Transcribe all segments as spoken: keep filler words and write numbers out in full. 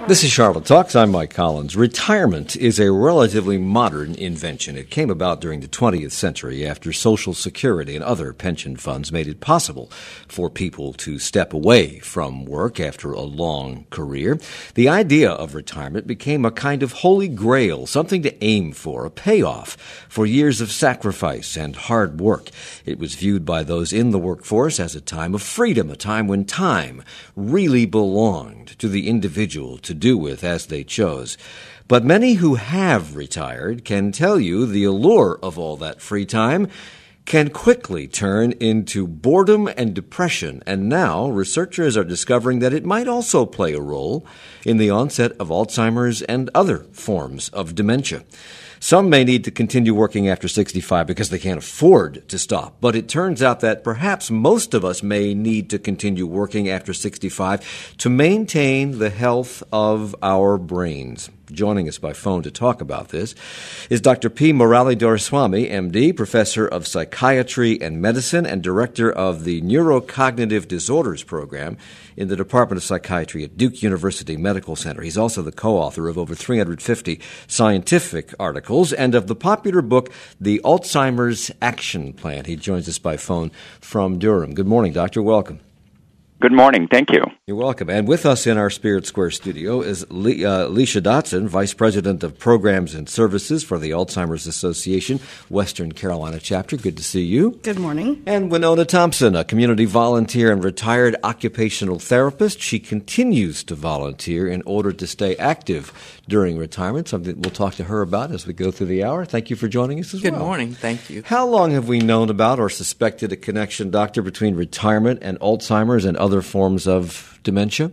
This is Charlotte Talks. I'm Mike Collins. Retirement is a relatively modern invention. It came about during the twentieth century after Social Security and other pension funds made it possible for people to step away from work after a long career. The idea of retirement became a kind of holy grail, something to aim for, a payoff for years of sacrifice and hard work. It was viewed by those in the workforce as a time of freedom, a time when time really belonged to the individual to do with as they chose. But many who have retired can tell you the allure of all that free time can quickly turn into boredom and depression. And now researchers are discovering that it might also play a role in the onset of Alzheimer's and other forms of dementia. Some may need to continue working after sixty-five because they can't afford to stop. But it turns out that perhaps most of us may need to continue working after sixty-five to maintain the health of our brains. Joining us by phone to talk about this is Doctor P. Murali-Doraiswamy, M D, Professor of Psychiatry and Medicine and Director of the Neurocognitive Disorders Program in the Department of Psychiatry at Duke University Medical Center. He's also the co-author of over three hundred fifty scientific articles and of the popular book, The Alzheimer's Action Plan. He joins us by phone from Durham. Good morning, Doctor. Welcome. Good morning. Thank you. You're welcome. And with us in our Spirit Square studio is Le- uh, Leisha Dotson, Vice President of Programs and Services for the Alzheimer's Association, Western Carolina Chapter. Good to see you. Good morning. And Winona Thompson, a community volunteer and retired occupational therapist. She continues to volunteer in order to stay active during retirement, something we'll talk to her about as we go through the hour. Thank you for joining us as Good well. Good morning. Thank you. How long have we known about or suspected a connection, Doctor, between retirement and Alzheimer's and other forms of dementia?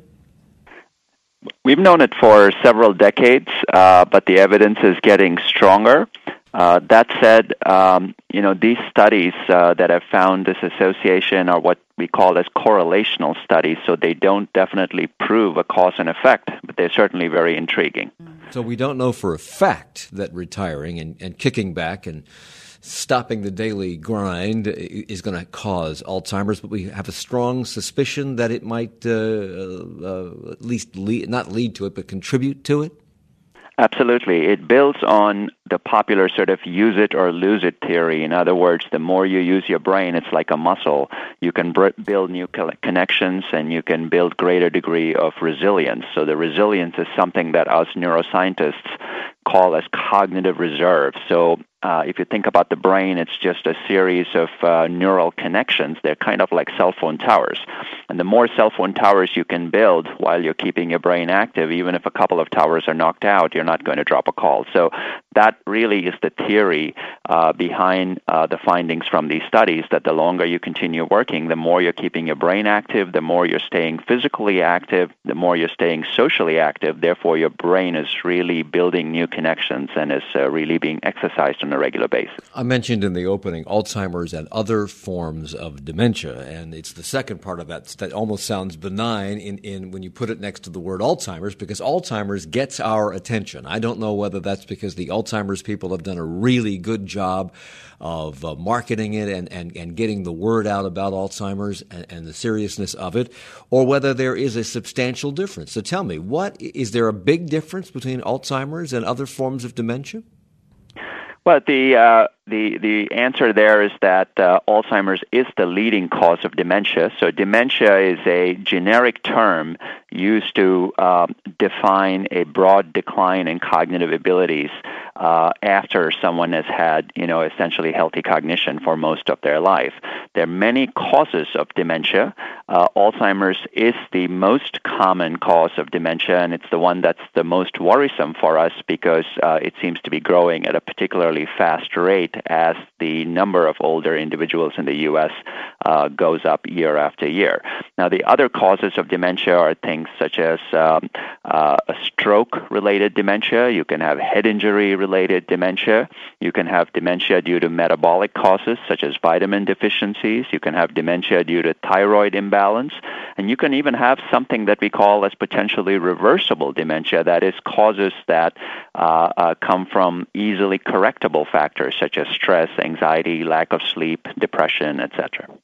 We've known it for several decades, uh, but the evidence is getting stronger. Uh, that said, um, you know, these studies uh, that have found this association are what we call as correlational studies, so they don't definitely prove a cause and effect, but they're certainly very intriguing. So we don't know for a fact that retiring and, and kicking back and stopping the daily grind is going to cause Alzheimer's, but we have a strong suspicion that it might uh, uh, at least lead, not lead to it, but contribute to it? Absolutely. It builds on the popular sort of use it or lose it theory. In other words, the more you use your brain, it's like a muscle. You can br- build new co- connections and you can build greater degree of resilience. So the resilience is something that us neuroscientists call as cognitive reserve. So uh, if you think about the brain, it's just a series of uh, neural connections. They're kind of like cell phone towers. And the more cell phone towers you can build while you're keeping your brain active, even if a couple of towers are knocked out, you're not going to drop a call. So that really is the theory uh, behind uh, the findings from these studies, that the longer you continue working, the more you're keeping your brain active, the more you're staying physically active, the more you're staying socially active. Therefore, your brain is really building new connections and is uh, really being exercised on a regular basis. I mentioned in the opening Alzheimer's and other forms of dementia, and it's the second part of that that almost sounds benign in, in when you put it next to the word Alzheimer's, because Alzheimer's gets our attention. I don't know whether that's because the Alzheimer's people have done a really good job of uh, marketing it and, and, and getting the word out about Alzheimer's and, and the seriousness of it, or whether there is a substantial difference. So tell me, what is there a big difference between Alzheimer's and other forms of dementia? Well, the uh, the the answer there is that uh, Alzheimer's is the leading cause of dementia. So dementia is a generic term used to um, define a broad decline in cognitive abilities uh, after someone has had, you know, essentially healthy cognition for most of their life. There are many causes of dementia. Uh, Alzheimer's is the most common cause of dementia, and it's the one that's the most worrisome for us because uh, it seems to be growing at a particularly fast rate as the number of older individuals in the U S uh, goes up year after year. Now, the other causes of dementia are things such as um, uh, a stroke-related dementia. You can have head injury-related dementia. You can have dementia due to metabolic causes such as vitamin deficiencies. You can have dementia due to thyroid imbalance. And you can even have something that we call as potentially reversible dementia, that is, causes that uh, uh, come from easily correctable factors such as stress, anxiety, lack of sleep, depression, et cetera.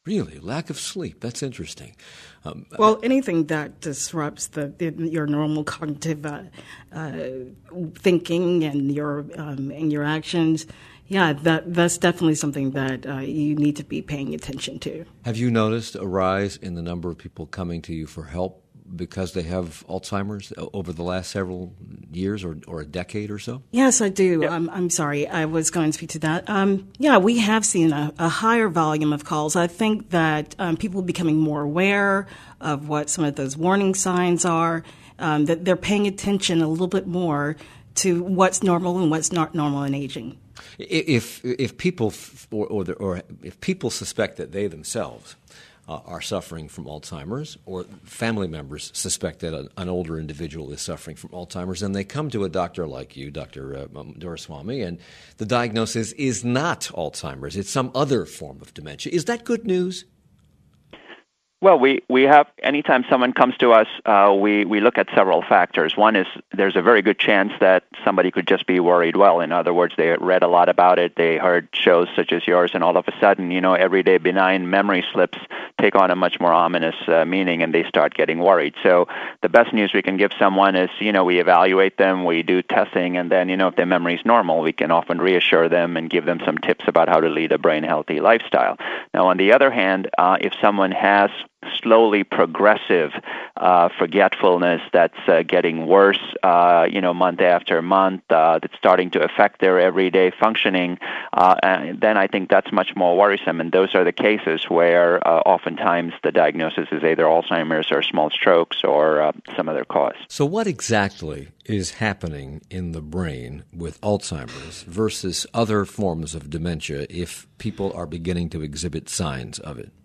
Really? Lack of sleep. That's interesting. Um, well, anything that disrupts the, the your normal cognitive uh, uh, thinking and your um, and your actions, yeah, that that's definitely something that uh, you need to be paying attention to. Have you noticed a rise in the number of people coming to you for help because they have Alzheimer's over the last several years or, or a decade or so? Yes, I do. Yep. Um, I'm sorry. I was going to speak to that. Um, yeah, we have seen a, a higher volume of calls. I think that um, people are becoming more aware of what some of those warning signs are, um, that they're paying attention a little bit more to what's normal and what's not normal in aging. If if people or or, the, or if people suspect that they themselves Uh, are suffering from Alzheimer's, or family members suspect that an, an older individual is suffering from Alzheimer's, and they come to a doctor like you, Doctor Uh, Doraiswamy, and the diagnosis is not Alzheimer's. It's some other form of dementia. Is that good news? Well, we, we have, anytime someone comes to us, uh, we, we look at several factors. One is there's a very good chance that somebody could just be worried well. In other words, they read a lot about it, they heard shows such as yours, and all of a sudden, you know, everyday benign memory slips take on a much more ominous uh, meaning, and they start getting worried. So the best news we can give someone is, you know, we evaluate them, we do testing, and then, you know, if their memory is normal, we can often reassure them and give them some tips about how to lead a brain-healthy lifestyle. Now, on the other hand, uh, if someone has slowly progressive uh, forgetfulness that's uh, getting worse, uh, you know, month after month, uh, that's starting to affect their everyday functioning, uh, and then I think that's much more worrisome. And those are the cases where uh, oftentimes the diagnosis is either Alzheimer's or small strokes or uh, some other cause. So what exactly is happening in the brain with Alzheimer's versus other forms of dementia if people are beginning to exhibit signs of it?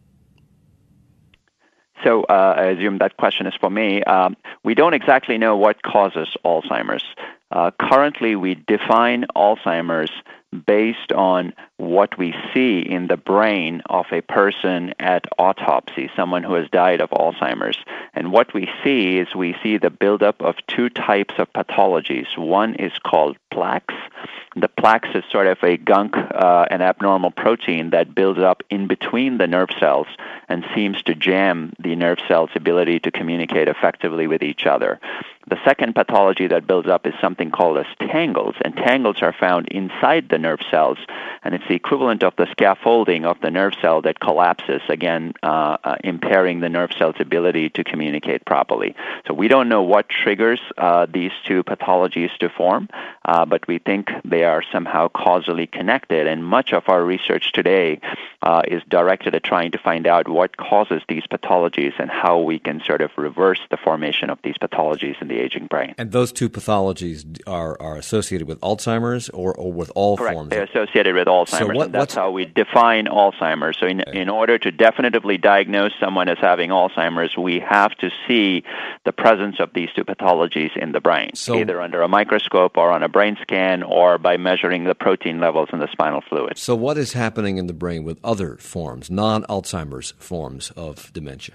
So uh, I assume that question is for me. Um, we don't exactly know what causes Alzheimer's. Uh, currently, we define Alzheimer's based on what we see in the brain of a person at autopsy, someone who has died of Alzheimer's. And what we see is we see the buildup of two types of pathologies. One is called plaques. The plaques is sort of a gunk, uh, an abnormal protein that builds up in between the nerve cells and seems to jam the nerve cells' ability to communicate effectively with each other. The second pathology that builds up is something called as tangles, and tangles are found inside the nerve cells, and it's the equivalent of the scaffolding of the nerve cell that collapses, again, uh, uh, impairing the nerve cell's ability to communicate properly. So we don't know what triggers uh, these two pathologies to form, uh, but we think they are somehow causally connected, and much of our research today uh, is directed at trying to find out what causes these pathologies and how we can sort of reverse the formation of these pathologies in the aging brain. And those two pathologies are, are associated with Alzheimer's or, or with all Correct. forms? They're associated with Alzheimer's, so what, and that's how we define Alzheimer's. So in, okay. in order to definitively diagnose someone as having Alzheimer's, we have to see the presence of these two pathologies in the brain, so, either under a microscope or on a brain scan or by measuring the protein levels in the spinal fluid. So what is happening in the brain with other forms, non-Alzheimer's forms of dementia?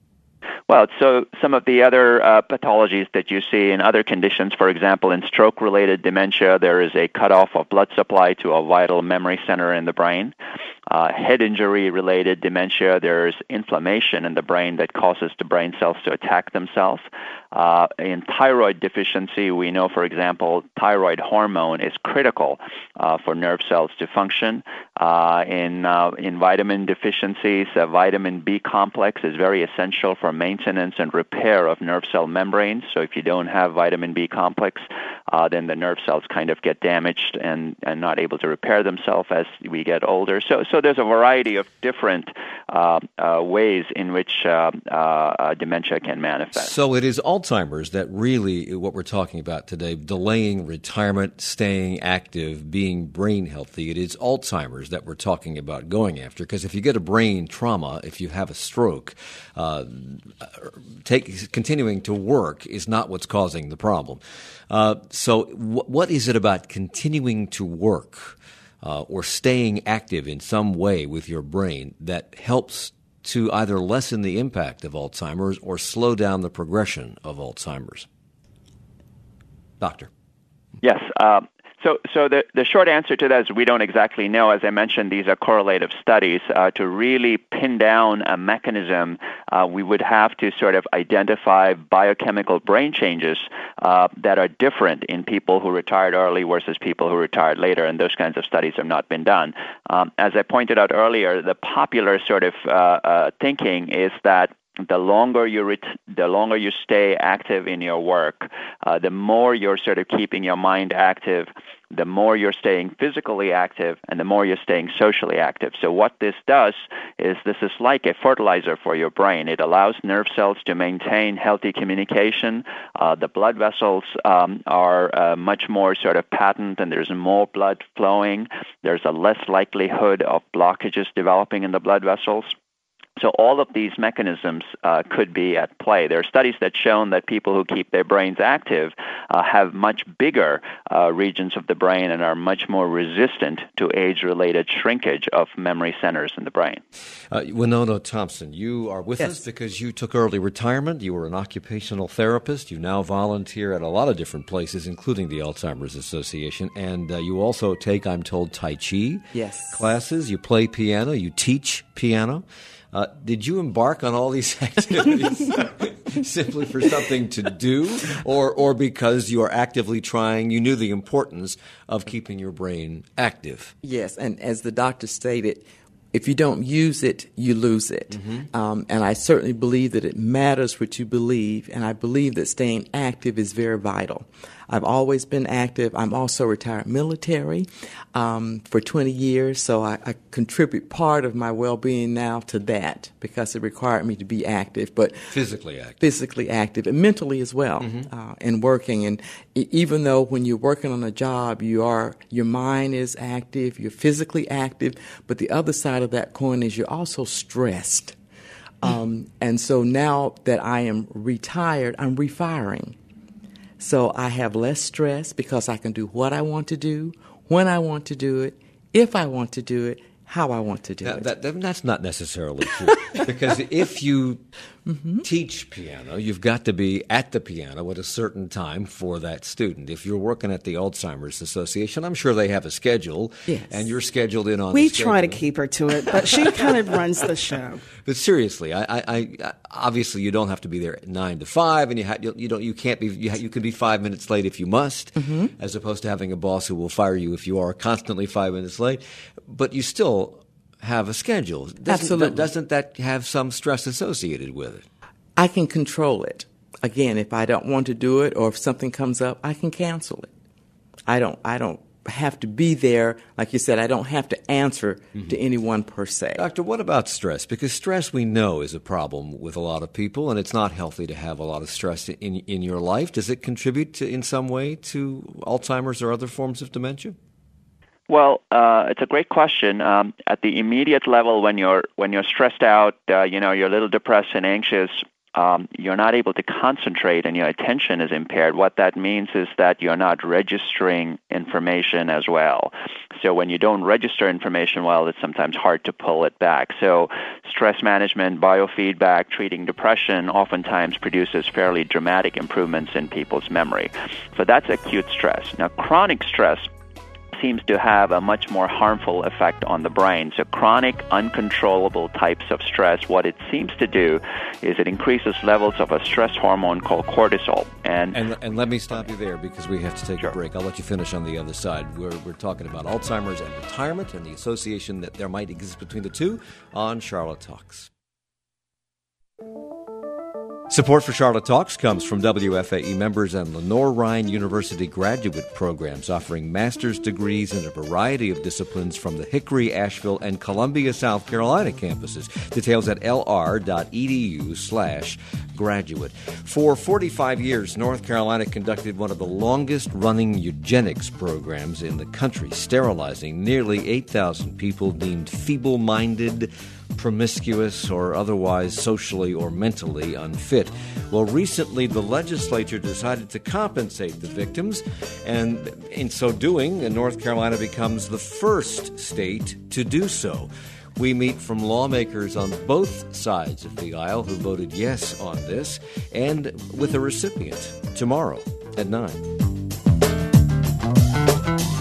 Well, so some of the other uh, pathologies that you see in other conditions, for example, in stroke-related dementia, there is a cutoff of blood supply to a vital memory center in the brain. Uh, head injury-related dementia, there's inflammation in the brain that causes the brain cells to attack themselves. Uh, in thyroid deficiency, we know, for example, thyroid hormone is critical uh, for nerve cells to function. Uh, in uh, in vitamin deficiencies, uh, vitamin B complex is very essential for maintenance and repair of nerve cell membranes. So if you don't have vitamin B complex, uh, then the nerve cells kind of get damaged and, and not able to repair themselves as we get older. So so there's a variety of different uh, uh, ways in which uh, uh, dementia can manifest. So it is Alzheimer's that really, what we're talking about today, delaying retirement, staying active, being brain healthy. It is Alzheimer's that we're talking about going after, because if you get a brain trauma, if you have a stroke, uh, take, continuing to work is not what's causing the problem. Uh, so w- what is it about continuing to work uh, or staying active in some way with your brain that helps to either lessen the impact of Alzheimer's or slow down the progression of Alzheimer's? Doctor. Yes. Uh, So, so the, the short answer to that is we don't exactly know. As I mentioned, these are correlative studies. Uh, to really pin down a mechanism, uh, we would have to sort of identify biochemical brain changes uh, that are different in people who retired early versus people who retired later, and those kinds of studies have not been done. Um, as I pointed out earlier, the popular sort of uh, uh, thinking is that the longer you ret- the longer you stay active in your work, uh, the more you're sort of keeping your mind active, the more you're staying physically active, and the more you're staying socially active. So what this does is this is like a fertilizer for your brain. It allows nerve cells to maintain healthy communication. Uh, the blood vessels um, are uh, much more sort of patent, and there's more blood flowing. There's a less likelihood of blockages developing in the blood vessels. So all of these mechanisms uh, could be at play. There are studies that shown that people who keep their brains active uh, have much bigger uh, regions of the brain and are much more resistant to age-related shrinkage of memory centers in the brain. Uh, Winona Thompson, you are with yes. us because you took early retirement. You were an occupational therapist. You now volunteer at a lot of different places, including the Alzheimer's Association. And uh, you also take, I'm told, Tai Chi yes. classes. You play piano. You teach piano. Uh, did you embark on all these activities simply for something to do, or or because you are actively trying, you knew the importance of keeping your brain active? Yes, and as the doctor stated, if you don't use it, you lose it. Mm-hmm. Um, and I certainly believe that it matters what you believe, and I believe that staying active is very vital. I've always been active. I'm also retired military um, for twenty years, so I, I contribute part of my well-being now to that because it required me to be active. But physically active. Physically active and mentally as well, mm-hmm. uh, and working. And e- even though when you're working on a job, you are your mind is active, you're physically active, but the other side of that coin is you're also stressed. Um, and so now that I am retired, I'm refiring. So I have less stress because I can do what I want to do, when I want to do it, if I want to do it, how I want to do that, it. That, that, that's not necessarily true. Because if you mm-hmm. teach piano, you've got to be at the piano at a certain time for that student. If you're working at the Alzheimer's Association, I'm sure they have a schedule, yes. and you're scheduled in on we the schedule. We try to keep her to it, but she kind of runs the show. But seriously, I, I, I, obviously you don't have to be there at nine to five, and you, ha- you, you don't, you can't be, you, ha- you can be five minutes late if you must, mm-hmm. as opposed to having a boss who will fire you if you are constantly five minutes late. But you still have a schedule. Doesn't, Absolutely. Doesn't that have some stress associated with it? I can control it. Again, if I don't want to do it or if something comes up, I can cancel it. I don't I don't have to be there. Like you said, I don't have to answer mm-hmm. to anyone per se. Doctor, what about stress? Because stress, we know, is a problem with a lot of people, and it's not healthy to have a lot of stress in in your life. Does it contribute to, in some way to Alzheimer's or other forms of dementia? Well, uh, it's a great question. Um, at the immediate level, when you're when you're stressed out, uh, you know, you're a little depressed and anxious, um, you're not able to concentrate and your attention is impaired. What that means is that you're not registering information as well. So when you don't register information well, it's sometimes hard to pull it back. So stress management, biofeedback, treating depression oftentimes produces fairly dramatic improvements in people's memory. So that's acute stress. Now, chronic stress seems to have a much more harmful effect on the brain. So chronic, uncontrollable types of stress, what it seems to do is it increases levels of a stress hormone called cortisol. And and, and let me stop you there because we have to take sure. a break. I'll let you finish on the other side. We're, we're talking about Alzheimer's and retirement and the association that there might exist between the two on Charlotte Talks. Support for Charlotte Talks comes from W F A E members and Lenore Ryan University graduate programs offering master's degrees in a variety of disciplines from the Hickory, Asheville, and Columbia, South Carolina campuses. Details at lr.edu slash graduate. For forty-five years, North Carolina conducted one of the longest-running eugenics programs in the country, sterilizing nearly eight thousand people deemed feeble-minded, promiscuous, or otherwise socially or mentally unfit. Well, recently the legislature decided to compensate the victims, and in so doing, North Carolina becomes the first state to do so. We meet from lawmakers on both sides of the aisle who voted yes on this, and with a recipient tomorrow at nine.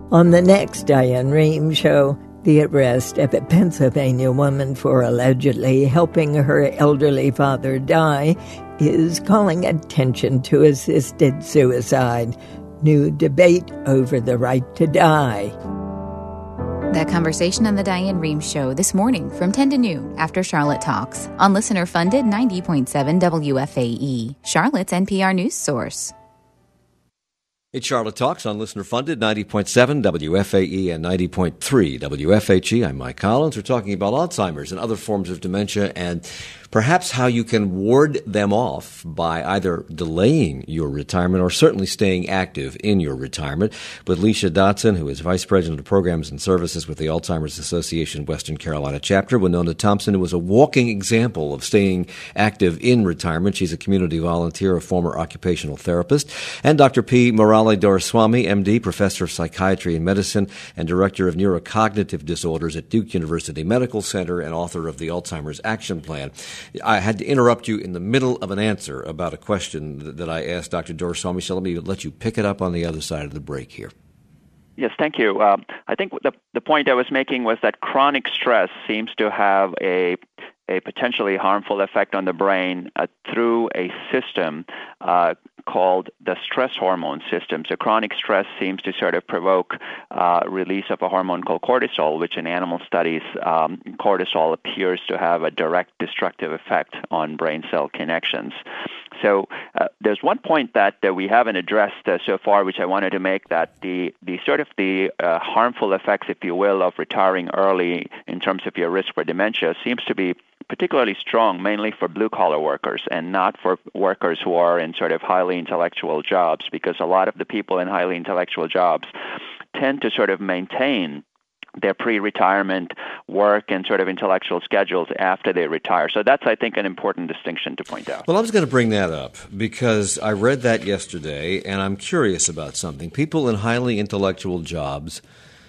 On the next Diane Rehm Show, the arrest of a Pennsylvania woman for allegedly helping her elderly father die is calling attention to assisted suicide. New debate over the right to die. That conversation on the Diane Rehm Show this morning from ten to noon after Charlotte Talks on listener-funded ninety point seven W F A E, Charlotte's N P R news source. It's Charlotte Talks on listener-funded ninety point seven W F A E and ninety point three W F H E. I'm Mike Collins. We're talking about Alzheimer's and other forms of dementia and perhaps how you can ward them off by either delaying your retirement or certainly staying active in your retirement. With Leisha Dotson, who is Vice President of Programs and Services with the Alzheimer's Association Western Carolina Chapter. Winona Thompson, who was a walking example of staying active in retirement. She's a community volunteer, a former occupational therapist. And Doctor P. Murali Doraiswamy, M D, Professor of Psychiatry and Medicine and Director of Neurocognitive Disorders at Duke University Medical Center and author of the Alzheimer's Action Plan. I had to interrupt you in the middle of an answer about a question that I asked Doctor Doraiswamy, so let me let you pick it up on the other side of the break here. Yes, thank you. Uh, I think the the point I was making was that chronic stress seems to have a a potentially harmful effect on the brain uh, through a system uh, called the stress hormone system. So chronic stress seems to sort of provoke uh, release of a hormone called cortisol, which in animal studies, um, cortisol appears to have a direct destructive effect on brain cell connections. So uh, there's one point that uh, we haven't addressed uh, so far, which I wanted to make, that the, the sort of the uh, harmful effects, if you will, of retiring early in terms of your risk for dementia seems to be particularly strong, mainly for blue-collar workers and not for workers who are in sort of highly intellectual jobs, because a lot of the people in highly intellectual jobs tend to sort of maintain their pre-retirement work and sort of intellectual schedules after they retire. So that's, I think, an important distinction to point out. Well, I was going to bring that up because I read that yesterday, and I'm curious about something. People in highly intellectual jobs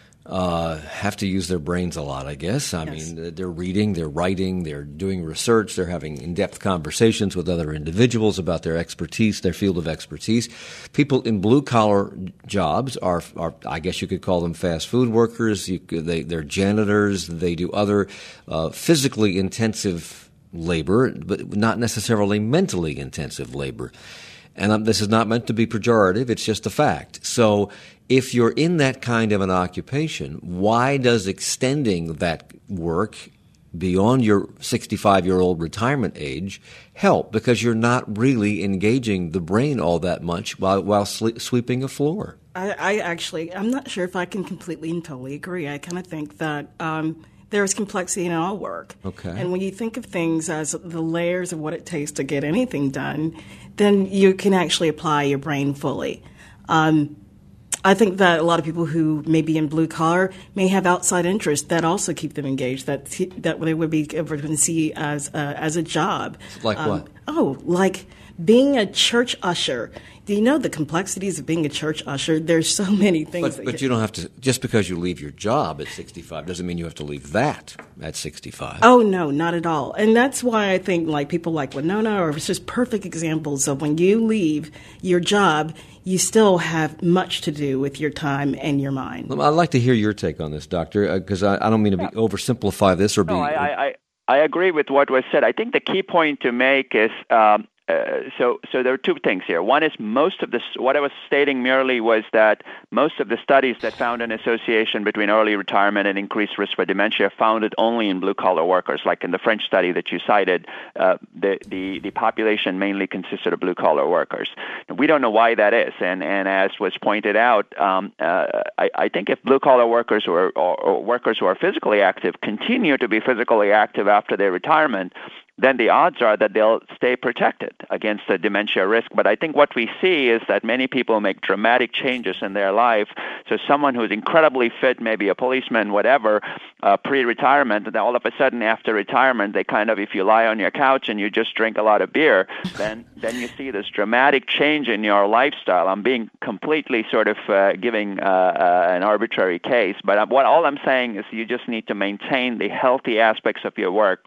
uh, have to use their brains a lot, I guess. I yes. mean, they're reading, they're writing, they're doing research, they're having in-depth conversations with other individuals about their expertise, their field of expertise. People in blue-collar jobs are, are, I guess you could call them fast food workers. You could, they, they're janitors. They do other uh, physically intensive labor, but not necessarily mentally intensive labor. And um, this is not meant to be pejorative. It's just a fact. So if you're in that kind of an occupation, why does extending that work beyond your sixty-five-year-old retirement age help? Because you're not really engaging the brain all that much while, while sle- sweeping a floor. I, I actually, I'm not sure if I can completely and totally agree. I kind of think that um, there's complexity in all work. Okay. And when you think of things as the layers of what it takes to get anything done, then you can actually apply your brain fully. Um, I think that a lot of people who may be in blue collar may have outside interests that also keep them engaged, that that they would be able to see as a, as a job. Like um, what? Oh, like being a church usher. Do you know the complexities of being a church usher? There's so many things. But, but you don't have to, just because you leave your job at sixty-five doesn't mean you have to leave that at sixty-five. Oh, no, not at all. And that's why I think like people like Winona are just perfect examples of when you leave your job, you still have much to do with your time and your mind. Well, I'd like to hear your take on this, Doctor, because uh, I, I don't mean to be, oversimplify this or be... No, I, I, I agree with what was said. I think the key point to make is... Um, Uh, so, so there are two things here. One is most of this, what I was stating merely was that most of the studies that found an association between early retirement and increased risk for dementia found it only in blue-collar workers. Like in the French study that you cited, uh, the, the, the population mainly consisted of blue-collar workers. We don't know why that is. And, and as was pointed out, um, uh, I, I think if blue-collar workers or, or, or workers who are physically active continue to be physically active after their retirement, then the odds are that they'll stay protected against the dementia risk. But I think what we see is that many people make dramatic changes in their life. So someone who's incredibly fit, maybe a policeman, whatever, uh, pre-retirement, and then all of a sudden after retirement, they kind of, if you lie on your couch and you just drink a lot of beer, then then you see this dramatic change in your lifestyle. I'm being completely sort of uh, giving uh, uh, an arbitrary case, but what all I'm saying is you just need to maintain the healthy aspects of your work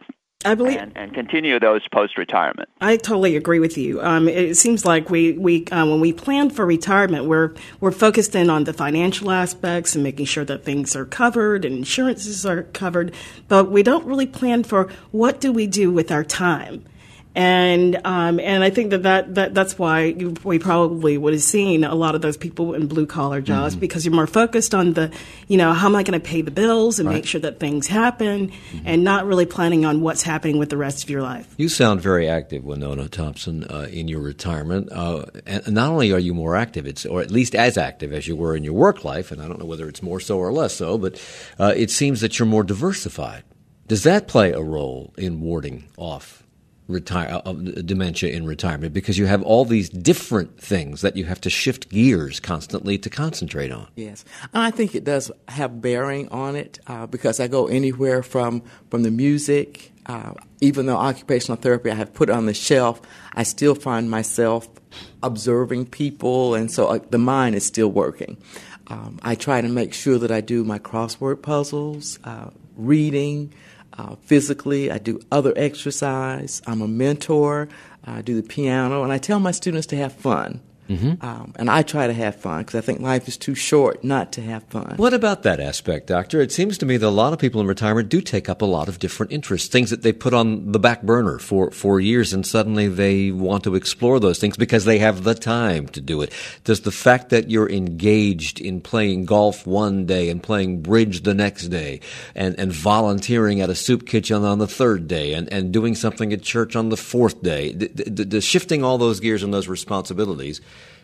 I believe, and, and continue those post-retirement. I totally agree with you. Um, it seems like we, we uh, when we plan for retirement, we're we're focused in on the financial aspects and making sure that things are covered and insurances are covered, but we don't really plan for what do we do with our time. And um, and I think that, that, that that's why you, we probably would have seen a lot of those people in blue collar jobs, mm-hmm. because you're more focused on the, you know, how am I going to pay the bills and right. make sure that things happen, mm-hmm. and not really planning on what's happening with the rest of your life. You sound very active, Winona Thompson, uh, in your retirement. Uh, and not only are you more active, it's or at least as active as you were in your work life, and I don't know whether it's more so or less so, but uh, it seems that you're more diversified. Does that play a role in warding off retire uh, dementia in retirement, because you have all these different things that you have to shift gears constantly to concentrate on? Yes, and I think it does have bearing on it, uh, because I go anywhere from from the music. Uh, even though occupational therapy I have put on the shelf, I still find myself observing people, and so uh, the mind is still working. Um, I try to make sure that I do my crossword puzzles, uh, reading. Uh, physically, I do other exercise. I'm a mentor. I do the piano, and I tell my students to have fun. Mm-hmm. Um, and I try to have fun because I think life is too short not to have fun. What about that aspect, Doctor? It seems to me that a lot of people in retirement do take up a lot of different interests, things that they put on the back burner for, for years, and suddenly they want to explore those things because they have the time to do it. Does the fact that you're engaged in playing golf one day and playing bridge the next day and, and volunteering at a soup kitchen on the third day and, and doing something at church on the fourth day, the, the, the shifting all those gears and those responsibilities,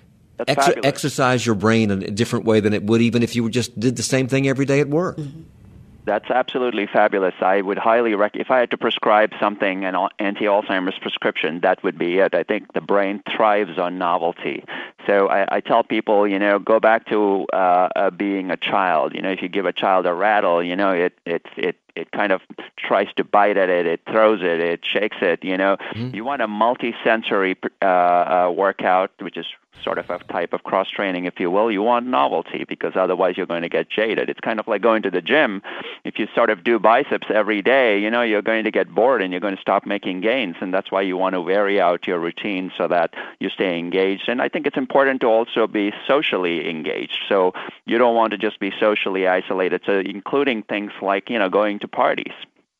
Ex- exercise your brain in a different way than it would even if you just did the same thing every day at work? Mm-hmm. That's absolutely fabulous. I would highly recommend, if I had to prescribe something, an anti-Alzheimer's prescription, that would be it. I think the brain thrives on novelty. So I, I tell people, you know, go back to uh, uh, being a child. You know, if you give a child a rattle, you know, it it it it kind of tries to bite at it, it throws it, it shakes it. You know, mm-hmm. You want a multi-sensory uh, uh, workout, which is sort of a type of cross-training, if you will. You want novelty because otherwise you're going to get jaded. It's kind of like going to the gym. If you sort of do biceps every day, you know, you're going to get bored and you're going to stop making gains, and that's why you want to vary out your routine so that you stay engaged. And I think it's important to also be socially engaged. So you don't want to just be socially isolated, so including things like, you know, going to parties.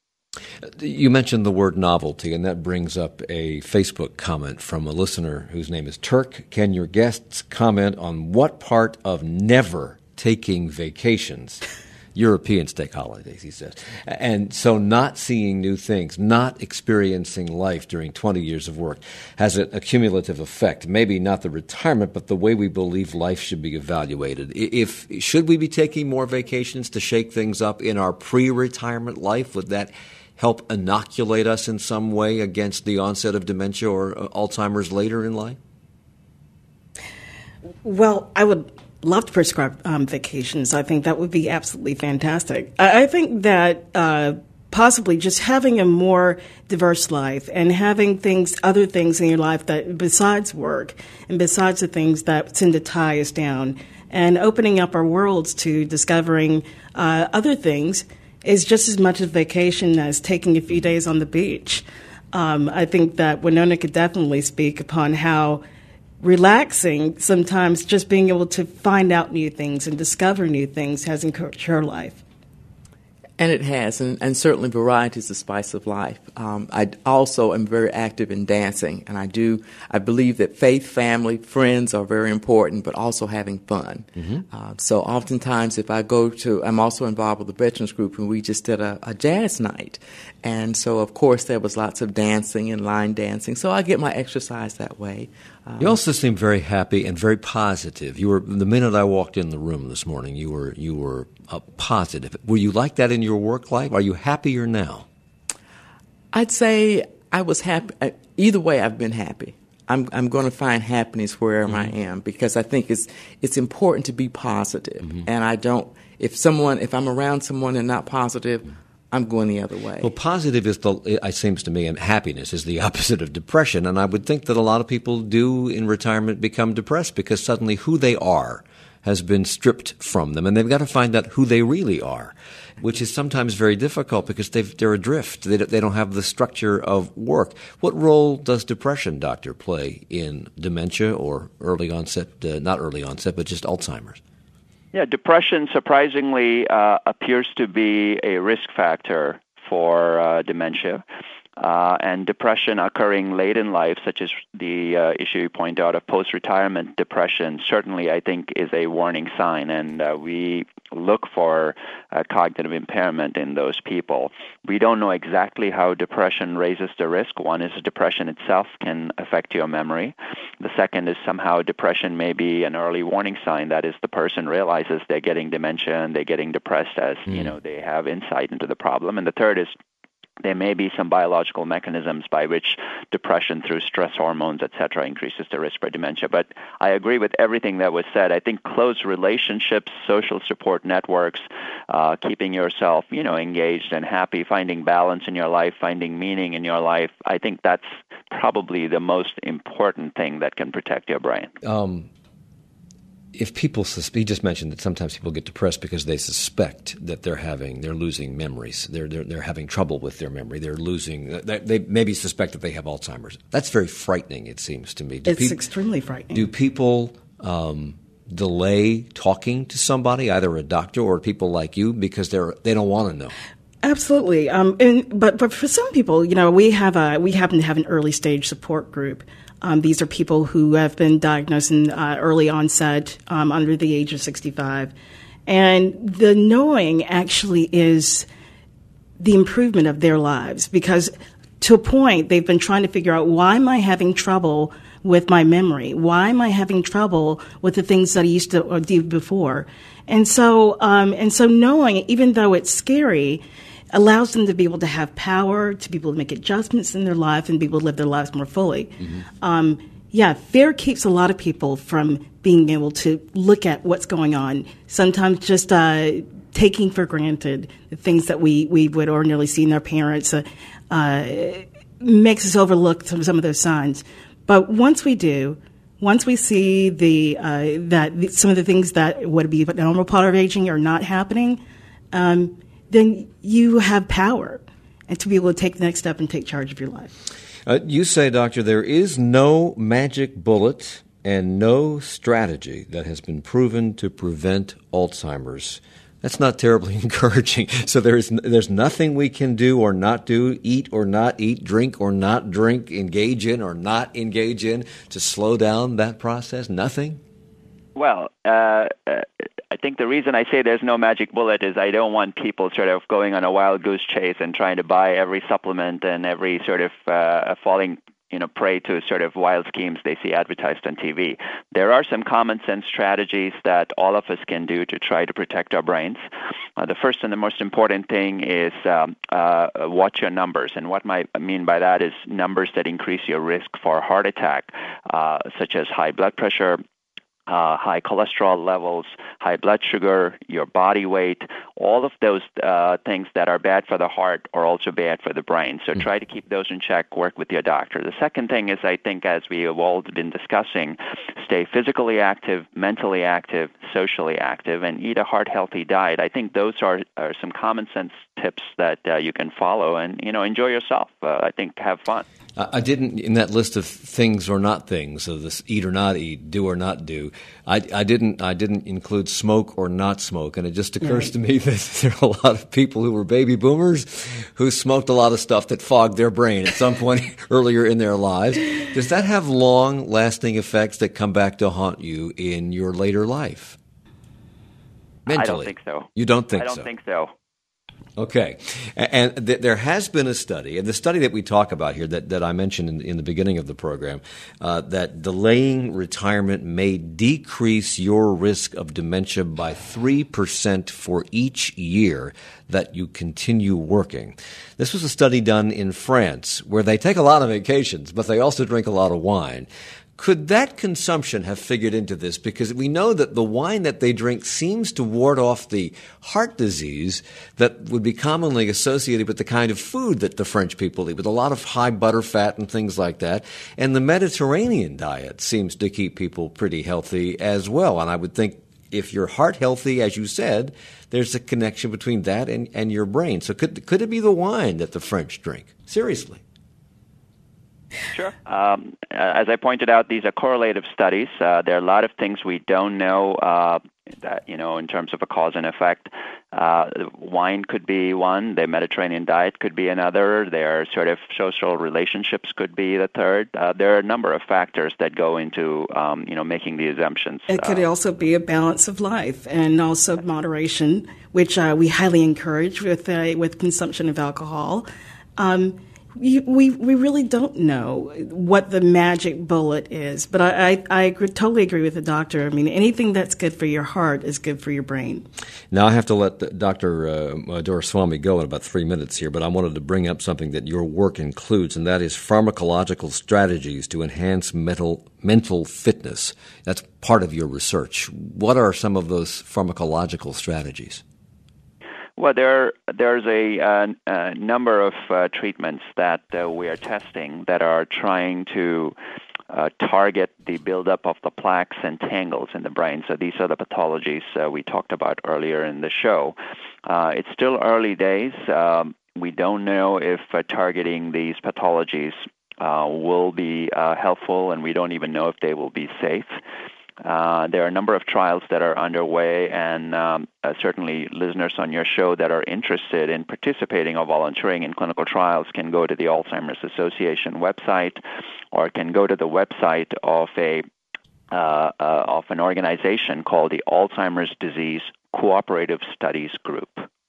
You mentioned the word novelty, and that brings up a Facebook comment from a listener whose name is Turk. Can your guests comment on what part of never taking vacations, Europeans take holidays, he says, and so not seeing new things, not experiencing life during twenty years of work has a, a cumulative effect, maybe not the retirement, but the way we believe life should be evaluated. If should we be taking more vacations to shake things up in our pre-retirement life? Would that help inoculate us in some way against the onset of dementia or uh, Alzheimer's later in life? Well, I would love to prescribe um, vacations. I think that would be absolutely fantastic. I, I think that uh, possibly just having a more diverse life and having things, other things in your life that besides work and besides the things that tend to tie us down, and opening up our worlds to discovering uh, other things is just as much a vacation as taking a few days on the beach. Um, I think that Winona could definitely speak upon how relaxing sometimes just being able to find out new things and discover new things has encouraged her life. And it has, and, and certainly variety is the spice of life. Um, I also am very active in dancing, and I do. I believe that faith, family, friends are very important, but also having fun. Mm-hmm. Uh, so oftentimes if I go to, I'm also involved with the Veterans Group, and we just did a, a jazz night. And so, of course, there was lots of dancing and line dancing, so I get my exercise that way. Um, you also seem very happy and very positive. You were the minute I walked in the room this morning. You were you were uh, positive. Were you like that in your work life? Are you happier now? I'd say I was happy. Either way, I've been happy. I'm I'm going to find happiness wherever mm-hmm. I am because I think it's it's important to be positive. Mm-hmm. And I don't. If someone, if I'm around someone and not positive, I'm going the other way. Well, positive is the, it seems to me, and happiness is the opposite of depression. And I would think that a lot of people do in retirement become depressed because suddenly who they are has been stripped from them, and they've got to find out who they really are, which is sometimes very difficult because they've, they're adrift. They don't, they don't have the structure of work. What role does depression, doctor, play in dementia or early onset, uh, not early onset, but just Alzheimer's? Yeah, depression surprisingly uh, appears to be a risk factor for uh, dementia. Uh, and depression occurring late in life, such as the uh, issue you point out of post-retirement depression, certainly I think is a warning sign, and uh, we look for uh, cognitive impairment in those people. We don't know exactly how depression raises the risk. One is depression itself can affect your memory. The second is somehow depression may be an early warning sign. That is, the person realizes they're getting dementia and they're getting depressed as, mm. you know, they have insight into the problem. And the third is there may be some biological mechanisms by which depression through stress hormones, et cetera, increases the risk for dementia. But I agree with everything that was said. I think close relationships, social support networks, uh, keeping yourself, you know, engaged and happy, finding balance in your life, finding meaning in your life, I think that's probably the most important thing that can protect your brain. Um. If people, he just mentioned that sometimes people get depressed because they suspect that they're having, they're losing memories. They're they're, they're having trouble with their memory. They're losing, they, they maybe suspect that they have Alzheimer's. That's very frightening, it seems to me. Do it's peop- extremely frightening. Do people um, delay talking to somebody, either a doctor or people like you, because they're they don't want to know? Absolutely. Um, and, but but for some people, you know, we have a we happen to have an early stage support group. Um, these are people who have been diagnosed in uh, early onset um, under the age of sixty-five. And the knowing actually is the improvement of their lives, because to a point they've been trying to figure out, why am I having trouble with my memory? Why am I having trouble with the things that I used to do before? And so, um, and so knowing, even though it's scary, allows them to be able to have power, to be able to make adjustments in their life, and be able to live their lives more fully. Mm-hmm. Um, yeah, fear keeps a lot of people from being able to look at what's going on. Sometimes just uh, taking for granted the things that we, we would ordinarily see in our parents uh, uh, makes us overlook some, some of those signs. But once we do, once we see the uh, that the, some of the things that would be a normal part of aging are not happening, um, then you have power and to be able to take the next step and take charge of your life. Uh, you say, Doctor, there is no magic bullet and no strategy that has been proven to prevent Alzheimer's. That's not terribly encouraging. So there's there's nothing we can do or not do, eat or not eat, drink or not drink, engage in or not engage in to slow down that process? Nothing? Well, uh, uh, I think the reason I say there's no magic bullet is I don't want people sort of going on a wild goose chase and trying to buy every supplement and every sort of uh, falling, you know, prey to sort of wild schemes they see advertised on T V. There are some common sense strategies that all of us can do to try to protect our brains. Uh, the first and the most important thing is um, uh, watch your numbers. And what I mean by that is numbers that increase your risk for heart attack, uh, such as high blood pressure, Uh, high cholesterol levels, high blood sugar, your body weight, all of those uh, things that are bad for the heart are also bad for the brain. So mm-hmm. try to keep those in check, work with your doctor. The second thing is, I think, as we have all been discussing, stay physically active, mentally active, socially active, and eat a heart-healthy diet. I think those are, are some common sense tips that uh, you can follow and, you know, enjoy yourself. Uh, I think have fun. I didn't, in that list of things or not things, of this eat or not eat, do or not do, I, I didn't I didn't include smoke or not smoke. And it just occurs right. to me that there are a lot of people who were baby boomers who smoked a lot of stuff that fogged their brain at some point earlier in their lives. Does that have long-lasting effects that come back to haunt you in your later life? Mentally? I don't think so. You don't think so? I don't so. think so. Okay. And th- there has been a study, and the study that we talk about here that, that I mentioned in, in the beginning of the program, uh, that delaying retirement may decrease your risk of dementia by three percent for each year that you continue working. This was a study done in France where they take a lot of vacations, but they also drink a lot of wine. Could that consumption have figured into this? Because we know that the wine that they drink seems to ward off the heart disease that would be commonly associated with the kind of food that the French people eat, with a lot of high butter fat and things like that. And the Mediterranean diet seems to keep people pretty healthy as well. And I would think if you're heart healthy, as you said, there's a connection between that and, and your brain. So could could it be the wine that the French drink? Seriously. Sure. Um, as I pointed out, these are correlative studies. Uh, there are a lot of things we don't know uh, that, you know, in terms of a cause and effect. Uh, wine could be one. The Mediterranean diet could be another. Their sort of social relationships could be the third. Uh, there are a number of factors that go into, um, you know, making the assumptions. It could uh, also be a balance of life and also moderation, which uh, we highly encourage with uh, with consumption of alcohol. Um, We, we we really don't know what the magic bullet is, but I, I, I agree, totally agree with the doctor. I mean, anything that's good for your heart is good for your brain. Now, I have to let Doctor Uh, Doraiswamy go in about three minutes here, but I wanted to bring up something that your work includes, and that is pharmacological strategies to enhance mental mental fitness. That's part of your research. What are some of those pharmacological strategies? Well, there there's a, uh, a number of uh, treatments that uh, we are testing that are trying to uh, target the buildup of the plaques and tangles in the brain. So these are the pathologies uh, we talked about earlier in the show. Uh, it's still early days. Um, we don't know if uh, targeting these pathologies uh, will be uh, helpful, and we don't even know if they will be safe. Uh, there are a number of trials that are underway, and um, uh, certainly listeners on your show that are interested in participating or volunteering in clinical trials can go to the Alzheimer's Association website, or can go to the website of a uh, uh, of an organization called the Alzheimer's Disease Cooperative Studies Group.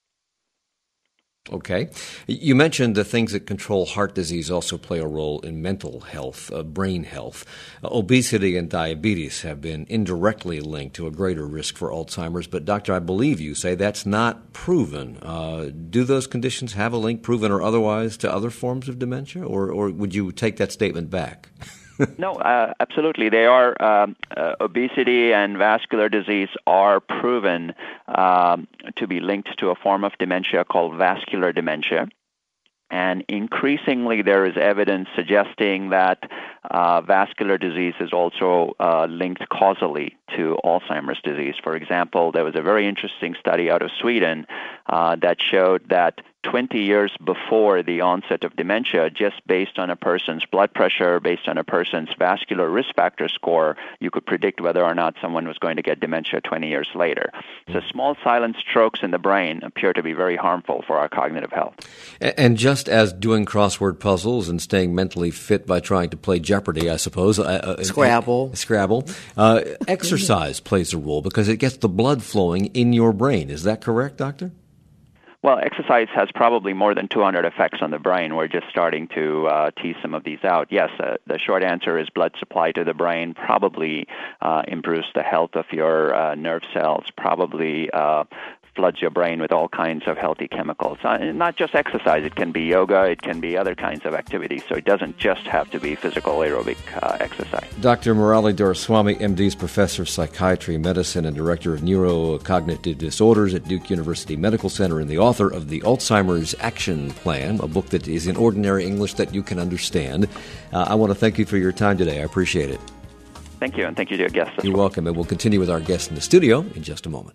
Okay. You mentioned the things that control heart disease also play a role in mental health, uh, brain health. Uh, obesity and diabetes have been indirectly linked to a greater risk for Alzheimer's, but Doctor, I believe you say that's not proven. Uh, do those conditions have a link, proven or otherwise, to other forms of dementia, or, or would you take that statement back? No, uh, absolutely. They are um, uh, obesity and vascular disease are proven um, to be linked to a form of dementia called vascular dementia. And increasingly, there is evidence suggesting that uh, vascular disease is also uh, linked causally to Alzheimer's disease. For example, there was a very interesting study out of Sweden uh, that showed that twenty years before the onset of dementia, just based on a person's blood pressure, based on a person's vascular risk factor score, you could predict whether or not someone was going to get dementia twenty years later. So small silent strokes in the brain appear to be very harmful for our cognitive health. And just as doing crossword puzzles and staying mentally fit by trying to play Jeopardy, I suppose. Uh, Scrabble. Uh, Scrabble. Uh, exercise plays a role because it gets the blood flowing in your brain. Is that correct, Doctor? Well, exercise has probably more than two hundred effects on the brain. We're just starting to uh, tease some of these out. Yes, uh, the short answer is blood supply to the brain probably uh, improves the health of your uh, nerve cells, probably uh, floods your brain with all kinds of healthy chemicals. Uh, not just exercise. It can be yoga. It can be other kinds of activities. So it doesn't just have to be physical aerobic uh, exercise. Doctor Murali Doraiswamy, M D, is professor of psychiatry, medicine, and director of neurocognitive disorders at Duke University Medical Center, and the author of the Alzheimer's Action Plan, a book that is in ordinary English that you can understand. Uh, I want to thank you for your time today. I appreciate it. Thank you, and thank you to your guests. You're well. welcome, and we'll continue with our guest in the studio in just a moment.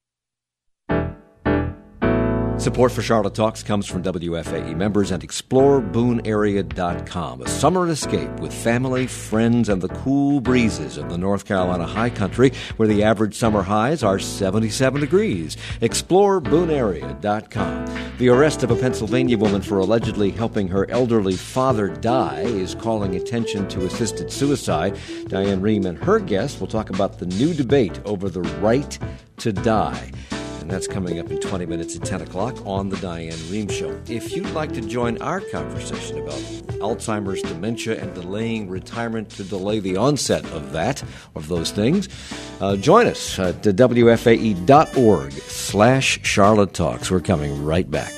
Support for Charlotte Talks comes from W F A E members and explore boone area dot com, a summer escape with family, friends, and the cool breezes of the North Carolina high country, where the average summer highs are seventy-seven degrees. explore boone area dot com. The arrest of a Pennsylvania woman for allegedly helping her elderly father die is calling attention to assisted suicide. Diane Rehm and her guest will talk about the new debate over the right to die. And that's coming up in twenty minutes at ten o'clock on The Diane Rehm Show. If you'd like to join our conversation about Alzheimer's, dementia, and delaying retirement to delay the onset of that, of those things, uh, join us at W F A E dot org slash Charlotte Talks. We're coming right back.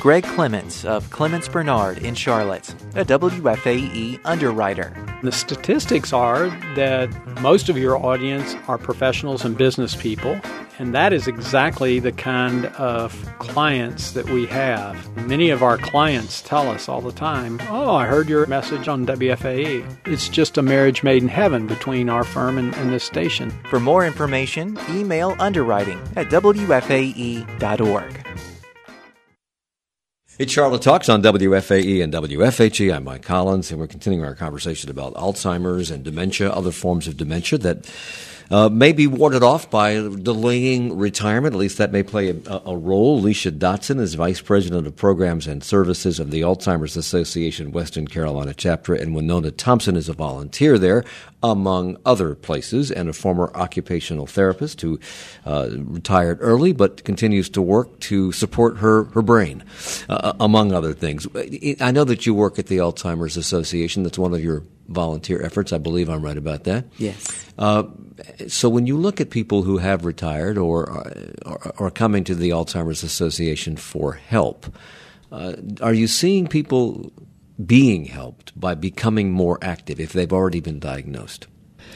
Greg Clements of Clements Bernard in Charlotte, a W F A E underwriter. The statistics are that most of your audience are professionals and business people, and that is exactly the kind of clients that we have. Many of our clients tell us all the time, oh, I heard your message on W F A E. It's just a marriage made in heaven between our firm and, and this station. For more information, email underwriting at W F A E dot org. It's Charlotte Talks on W F A E and W F H E. I'm Mike Collins, and we're continuing our conversation about Alzheimer's and dementia, other forms of dementia that uh, may be warded off by delaying retirement. At least that may play a, a role. Alicia Dotson is Vice President of Programs and Services of the Alzheimer's Association Western Carolina chapter, and Winona Thompson is a volunteer there, among other places, and a former occupational therapist who uh, retired early but continues to work to support her, her brain, uh, among other things. I know that you work at the Alzheimer's Association. That's one of your volunteer efforts. I believe I'm right about that. Yes. Uh, so when you look at people who have retired or are, are coming to the Alzheimer's Association for help, uh, are you seeing people being helped by becoming more active if they've already been diagnosed?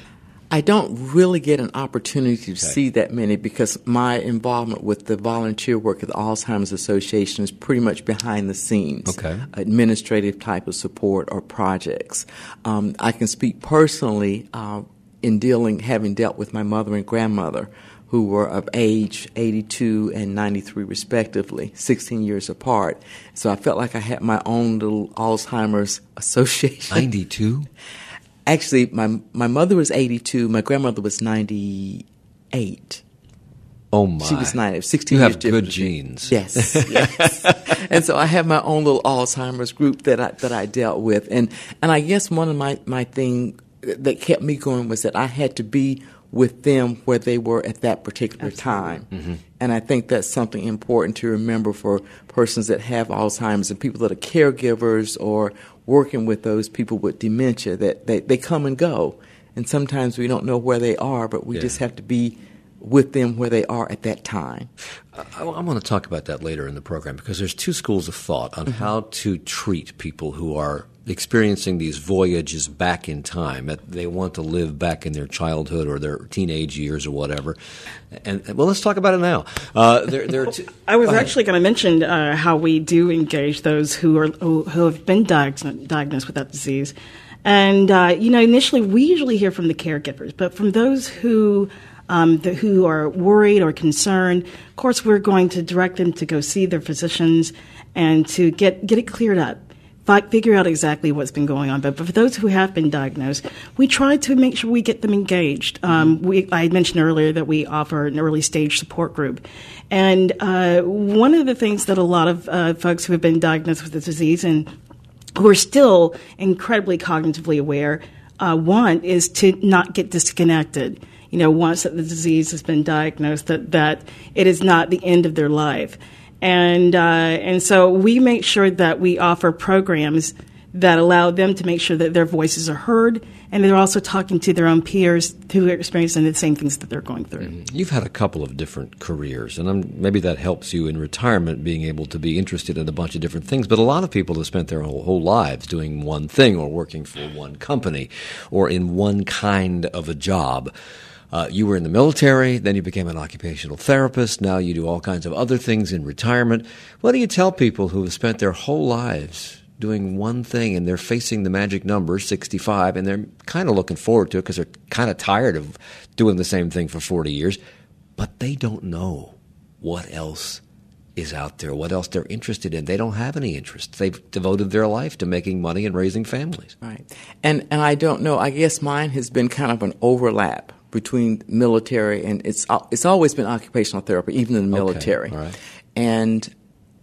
I don't really get an opportunity to Okay. see that many because my involvement with the volunteer work at the Alzheimer's Association is pretty much behind the scenes, Okay. administrative type of support or projects. Um, I can speak personally uh, in dealing, having dealt with my mother and grandmother, who were of age eighty-two and ninety-three respectively, sixteen years apart. So I felt like I had my own little Alzheimer's Association. ninety-two? Actually, my my mother was eighty-two. My grandmother was ninety-eight. Oh, my. She was ninety. sixteen You years have good difference. genes. Yes, yes. And so I have my own little Alzheimer's group that I that I dealt with, and and I guess one of my my thing that kept me going was that I had to be with them where they were at that particular Absolutely. time. Mm-hmm. And I think that's something important to remember for persons that have Alzheimer's and people that are caregivers or working with those people with dementia, that they, they come and go. And sometimes we don't know where they are, but we Yeah. just have to be with them where they are at that time. I, I want to talk about that later in the program because there's two schools of thought on mm-hmm. how to treat people who are experiencing these voyages back in time, that they want to live back in their childhood or their teenage years or whatever. And, well, let's talk about it now. Uh, there, there are two, I was actually going to mention uh, how we do engage those who are who, who have been diagnosed, diagnosed with that disease. And, uh, you know, initially we usually hear from the caregivers, but from those who um, the, who are worried or concerned, of course, we're going to direct them to go see their physicians and to get, get it cleared up. Figure out exactly what's been going on. But for those who have been diagnosed, we try to make sure we get them engaged. Um, we, I mentioned earlier that we offer an early stage support group. And uh, one of the things that a lot of uh, folks who have been diagnosed with the disease and who are still incredibly cognitively aware uh, want is to not get disconnected. You know, once that the disease has been diagnosed, that, that it is not the end of their life. And uh, and so we make sure that we offer programs that allow them to make sure that their voices are heard, and they're also talking to their own peers who are experiencing the same things that they're going through. Mm-hmm. You've had a couple of different careers, and I'm, maybe that helps you in retirement, being able to be interested in a bunch of different things. But a lot of people have spent their whole, whole lives doing one thing or working for one company or in one kind of a job. Uh, you were in the military, then you became an occupational therapist. Now you do all kinds of other things in retirement. What do you tell people who have spent their whole lives doing one thing and they're facing the magic number, sixty-five, and they're kind of looking forward to it because they're kind of tired of doing the same thing for forty years, but they don't know what else is out there, what else they're interested in. They don't have any interest. They've devoted their life to making money and raising families. Right. And, and I don't know, I guess mine has been kind of an overlap between military and it's it's always been occupational therapy, even in the military. Okay. All right. And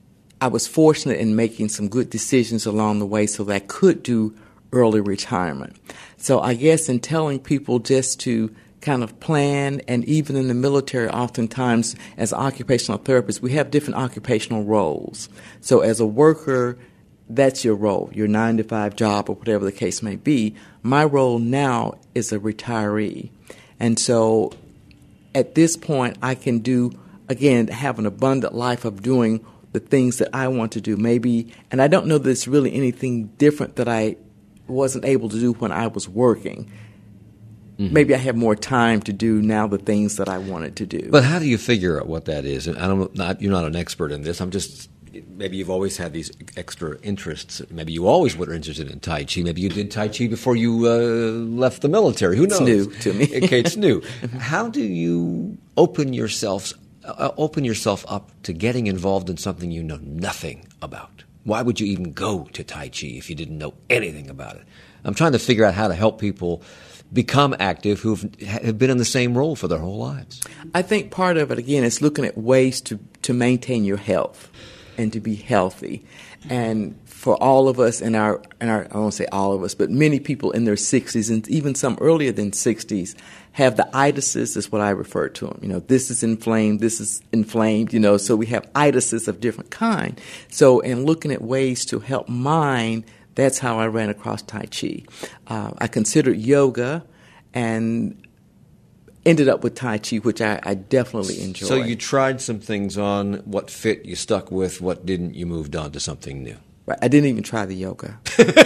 I was fortunate in making some good decisions along the way so that I could do early retirement. So I guess in telling people just to kind of plan, and even in the military, oftentimes as occupational therapists, we have different occupational roles. So as a worker, that's your role, your nine to five job or whatever the case may be. My role now is a retiree. And so at this point, I can do, again, have an abundant life of doing the things that I want to do. Maybe, and I don't know that it's really anything different that I wasn't able to do when I was working. Mm-hmm. Maybe I have more time to do now the things that I wanted to do. But how do you figure out what that is? And I don't, not, you're not an expert in this. I'm just, maybe you've always had these extra interests. Maybe you always were interested in Tai Chi. Maybe you did Tai Chi before you uh, left the military. Who knows? It's new to me. Okay, it's new. How do you open yourself, uh, open yourself up to getting involved in something you know nothing about? Why would you even go to Tai Chi if you didn't know anything about it? I'm trying to figure out how to help people become active who have been in the same role for their whole lives. I think part of it, again, is looking at ways to, to maintain your health and to be healthy. And for all of us in our, in our, I won't say all of us, but many people in their sixties and even some earlier than sixties have the itises, is what I refer to them. You know, this is inflamed, this is inflamed, you know, so we have itises of different kind. So in looking at ways to help mine, that's how I ran across Tai Chi. Uh, I considered yoga and ended up with Tai Chi, which I, I definitely enjoy. So you tried some things on, what fit you stuck with, what didn't you moved on to something new. Right. I didn't even try the yoga.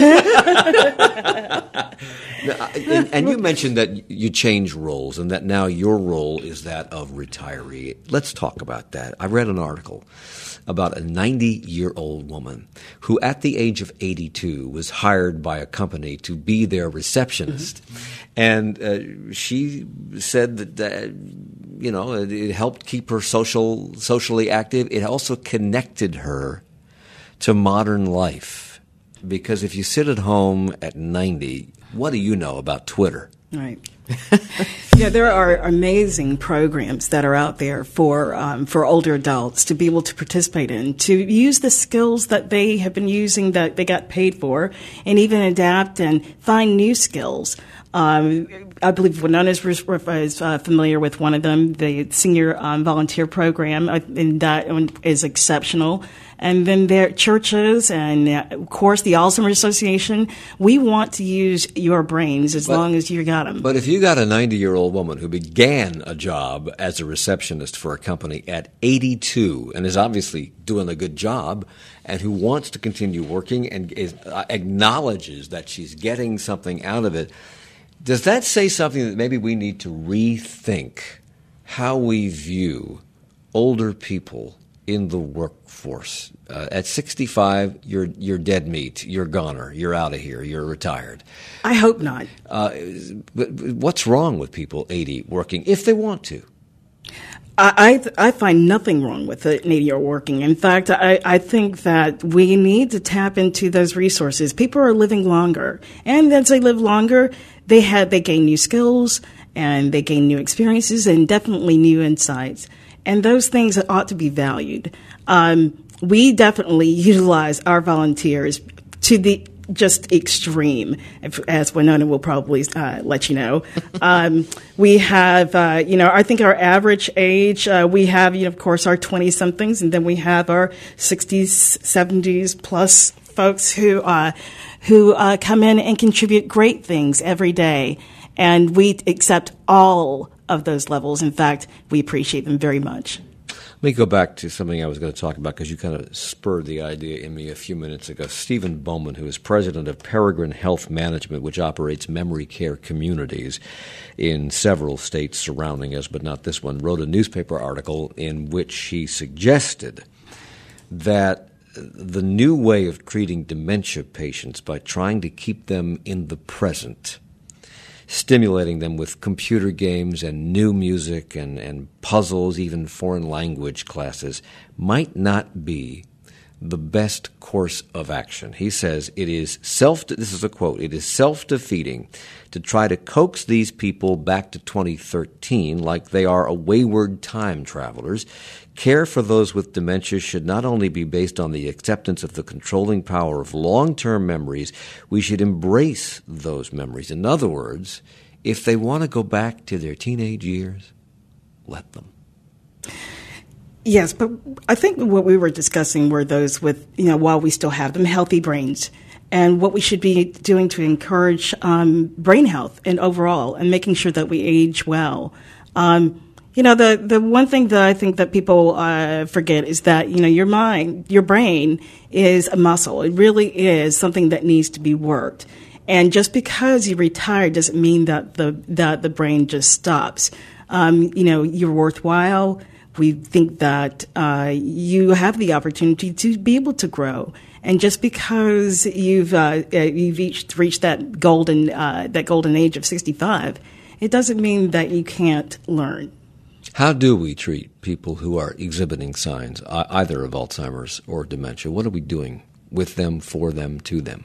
Now, and, and you mentioned that you changed roles and that now your role is that of retiree. Let's talk about that. I read an article about a ninety-year-old woman who at the age of eighty-two was hired by a company to be their receptionist. Mm-hmm. And uh, she said that, uh, you know, it, it helped keep her social, socially active. It also connected her to modern life. Because if you sit at home at ninety, what do you know about Twitter? Right. Yeah, there are amazing programs that are out there for um, for older adults to be able to participate in, to use the skills that they have been using that they got paid for, and even adapt and find new skills. Um, I believe Winona is, is uh, familiar with one of them, the Senior um, Volunteer Program, and that is exceptional. And then there are churches and, uh, of course, the Alzheimer's Association. We want to use your brains as but, long as you got them. But if you got a ninety-year-old woman who began a job as a receptionist for a company at eighty-two and is obviously doing a good job and who wants to continue working and is, uh, acknowledges that she's getting something out of it, does that say something that maybe we need to rethink how we view older people in the workforce? Uh, at sixty-five, you're you're dead meat. You're goner. You're out of here. You're retired. I hope not. Uh, but what's wrong with people eighty working if they want to? I, I, I find nothing wrong with an eighty-year-old working. In fact, I, I think that we need to tap into those resources. People are living longer, and as they live longer, they have they gain new skills and they gain new experiences and definitely new insights. And those things ought to be valued. Um, we definitely utilize our volunteers to the just extreme, as Winona will probably uh, let you know. Um, we have, uh, you know, I think our average age, uh, we have, you know, of course, our twenty-somethings, and then we have our sixties, seventies plus folks who uh, who uh, come in and contribute great things every day. And we accept all of those levels. In fact, we appreciate them very much. Let me go back to something I was going to talk about because you kind of spurred the idea in me a few minutes ago. Stephen Bowman, who is president of Peregrine Health Management, which operates memory care communities in several states surrounding us, but not this one, wrote a newspaper article in which he suggested that the new way of treating dementia patients by trying to keep them in the present, stimulating them with computer games and new music and, and puzzles, even foreign language classes, might not be the best course of action. He says it is self, this is a quote, it is self-defeating to try to coax these people back to twenty thirteen like they are a wayward time travelers. Care for those with dementia should not only be based on the acceptance of the controlling power of long-term memories, we should embrace those memories. In other words, if they want to go back to their teenage years, let them. Yes, but I think what we were discussing were those with, you know, while we still have them, healthy brains, and what we should be doing to encourage um, brain health and overall, and making sure that we age well. Um, You know, the, the one thing that I think that people uh, forget is that, you know, your mind, your brain is a muscle. It really is something that needs to be worked. And just because you retire doesn't mean that the that the brain just stops. Um, you know, you're worthwhile. We think that uh, you have the opportunity to be able to grow. And just because you've uh, you've reached, reached that golden uh, that golden age of sixty-five, it doesn't mean that you can't learn. How do we treat people who are exhibiting signs, either of Alzheimer's or dementia? What are we doing with them, for them, to them?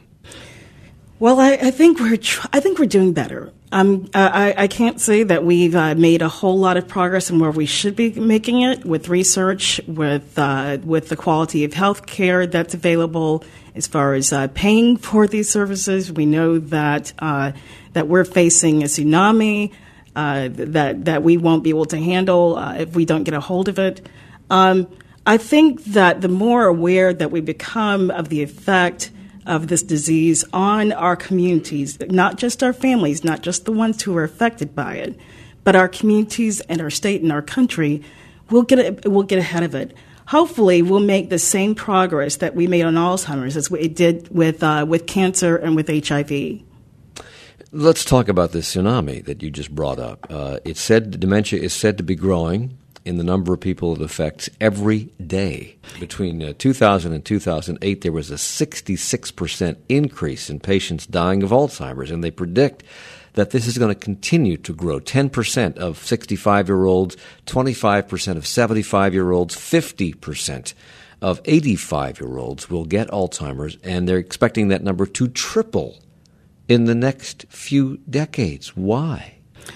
Well, I, I think we're tr- I think we're doing better. Um, I, I can't say that we've uh, made a whole lot of progress in where we should be making it with research, with uh, with the quality of health care that's available, as far as uh, paying for these services. We know that uh, that we're facing a tsunami. Uh, that that we won't be able to handle uh, if we don't get a hold of it. Um, I think that the more aware that we become of the effect of this disease on our communities, not just our families, not just the ones who are affected by it, but our communities and our state and our country, we'll get it, we'll get ahead of it. Hopefully, we'll make the same progress that we made on Alzheimer's as we did with uh, with cancer and with H I V. Let's talk about this tsunami that you just brought up. Uh, it's said dementia is said to be growing in the number of people it affects every day. Between uh, two thousand and two thousand eight, there was a sixty-six percent increase in patients dying of Alzheimer's, and they predict that this is going to continue to grow. ten percent of sixty-five-year-olds, twenty-five percent of seventy-five-year-olds, fifty percent of eighty-five-year-olds will get Alzheimer's, and they're expecting that number to triple in the next few decades. Why?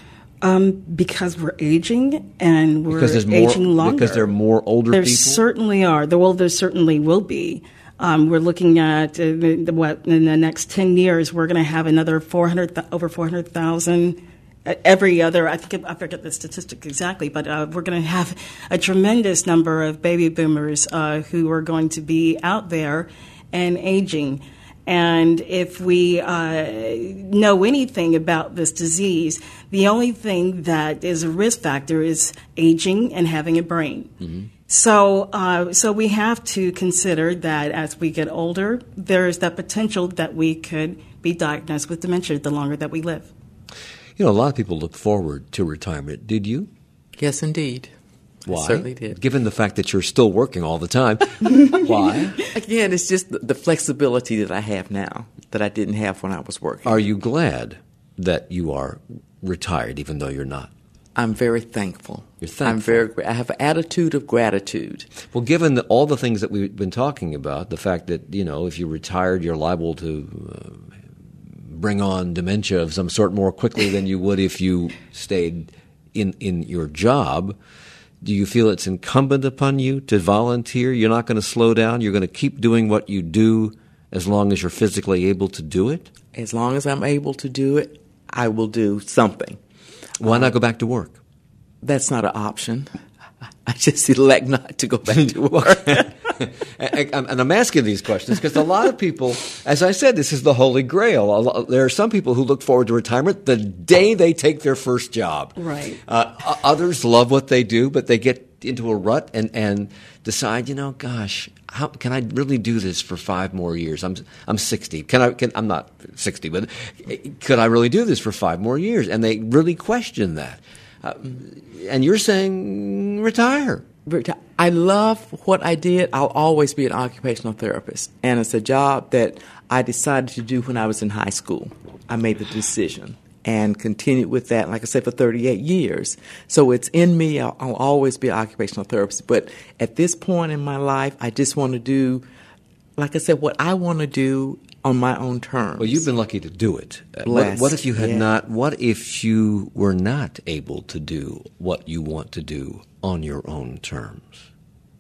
Um, because we're aging and we're because more, aging longer. Because there are more older there people? There certainly are. Well, there certainly will be. Um, we're looking at uh, the, the, what in the next ten years, we're going to have another four hundred, over four hundred thousand. Every other, I think I forget the statistic exactly, but uh, we're going to have a tremendous number of baby boomers uh, who are going to be out there and aging. And if we uh, know anything about this disease, the only thing that is a risk factor is aging and having a brain. Mm-hmm. So, uh, so we have to consider that as we get older, there is that potential that we could be diagnosed with dementia the longer that we live. You know, a lot of people look forward to retirement. Did you? Yes, indeed. Why? I certainly did. Given the fact that you're still working all the time, why? Again, it's just the flexibility that I have now that I didn't have when I was working. Are you glad that you are retired, even though you're not? I'm very thankful. You're thankful. I'm very. I have an attitude of gratitude. Well, given the, all the things that we've been talking about, the fact that, you know, if you're retired, you're liable to uh, bring on dementia of some sort more quickly than you would if you stayed in, in your job. Do you feel it's incumbent upon you to volunteer? You're not going to slow down? You're going to keep doing what you do as long as you're physically able to do it? As long as I'm able to do it, I will do something. Why not go back to work? That's not an option. I just elect not to go back to work. And I'm asking these questions because a lot of people, as I said, this is the holy grail. There are some people who look forward to retirement the day they take their first job. Right. Uh, others love what they do, but they get into a rut and, and decide, you know, gosh, how can I really do this for five more years? I'm I'm sixty. Can I? Can, I'm not sixty, but could I really do this for five more years? And they really question that. Uh, and you're saying retire. I love what I did. I'll always be an occupational therapist. And it's a job that I decided to do when I was in high school. I made the decision and continued with that, like I said, for thirty-eight years. So it's in me. I'll, I'll always be an occupational therapist. But at this point in my life, I just want to do, like I said, what I want to do on my own terms. Well, you've been lucky to do it. Blessed. What, what if you had yeah. not? What if you were not able to do what you want to do on your own terms?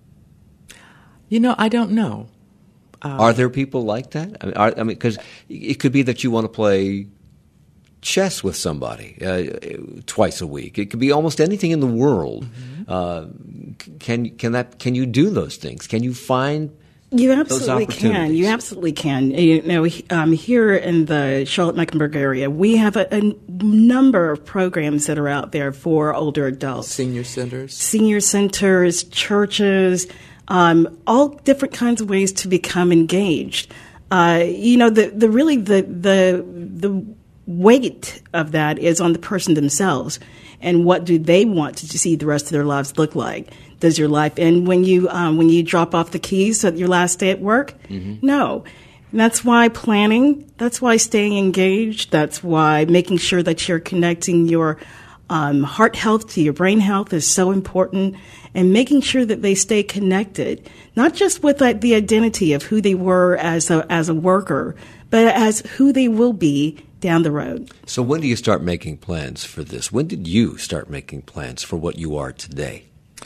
You know, I don't know. Uh, are there people like that? I mean, are, I mean, because it could be that you want to play chess with somebody uh, twice a week. It could be almost anything in the world. Mm-hmm. Uh, can can that? Can you do those things? Can you find You absolutely can. You absolutely can. You know, um, here in the Charlotte-Mecklenburg area, we have a, a number of programs that are out there for older adults. Senior centers. Senior centers, churches, um, all different kinds of ways to become engaged. Uh, you know, the, the really the the the weight of that is on the person themselves, and what do they want to see the rest of their lives look like? Does your life end when you um, when you drop off the keys at your last day at work? Mm-hmm. No. And that's why planning, that's why staying engaged, that's why making sure that you're connecting your um, heart health to your brain health is so important, and making sure that they stay connected, not just with like, the identity of who they were as a, as a worker, but as who they will be down the road. So when do you start making plans for this? When did you start making plans for what you are today?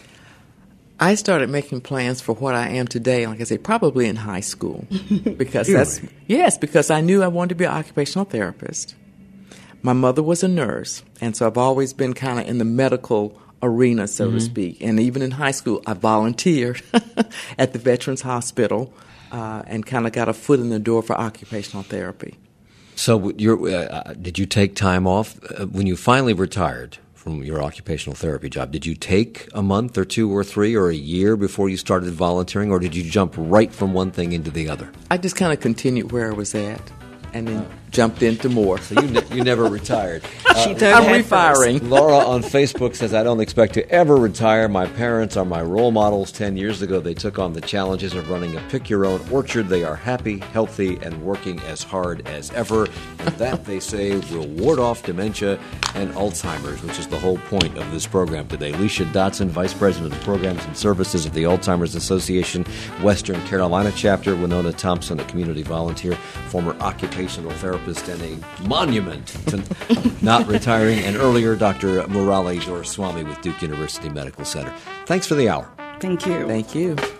I started making plans for what I am today, like I say, probably in high school. Because really? that's yes, because I knew I wanted to be an occupational therapist. My mother was a nurse, and so I've always been kind of in the medical arena, so mm-hmm. to speak. And even in high school, I volunteered at the Veterans Hospital uh, and kind of got a foot in the door for occupational therapy. So you're, uh, did you take time off uh, when you finally retired from your occupational therapy job? Did you take a month or two or three or a year before you started volunteering, or did you jump right from one thing into the other? I just kind of continued where I was at and then jumped into more. So you ne- you never retired. She Uh, I'm refiring. Laura on Facebook says, I don't expect to ever retire. My parents are my role models. Ten years ago, they took on the challenges of running a pick-your-own orchard. They are happy, healthy, and working as hard as ever. And that, they say, will ward off dementia and Alzheimer's, which is the whole point of this program today. Alicia Dotson, Vice President of Programs and Services of the Alzheimer's Association, Western Carolina Chapter. Winona Thompson, a community volunteer, former occupational therapist, and a monument to not retiring. And earlier, Doctor Murali Doraiswamy with Duke University Medical Center. Thanks for the hour. Thank you. Thank you.